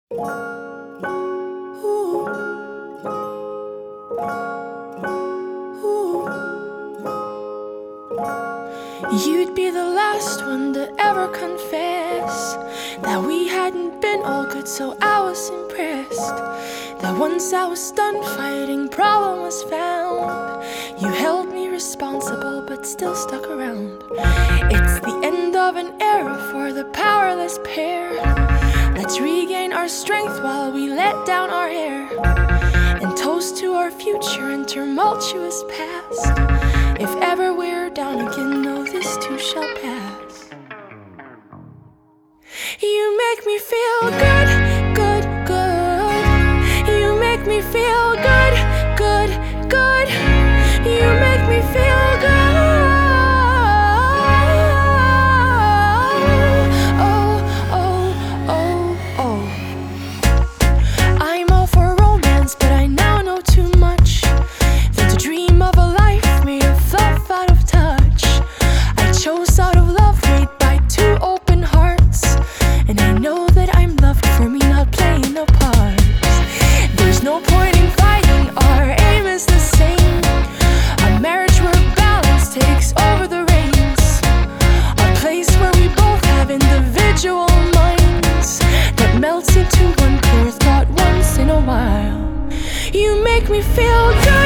Ooh. Ooh. You'd be the last one to ever confess that we hadn't been all good, so I was impressed that once I was done fighting, problem was found. You held me responsible but still stuck around. It's the end of an era for the powerless pair. Let's regain our strength while we let down our hair, and toast to our future and tumultuous past. If ever we're down again, know this too shall pass. You make me feel good, good, good. You make me feel good, good, good. You make me feel good. Oh, oh, oh, oh. I'm all for romance, but I now know too much than to dream of a life made of love out of touch. I chose out of love made by two open hearts, and I know that I'm loved for me not playing no parts. There's no point in fighting, our aim is the same. A marriage where balance takes over the reins. A place where we both have individual minds that melts into one clear thought once in a while. You make me feel good.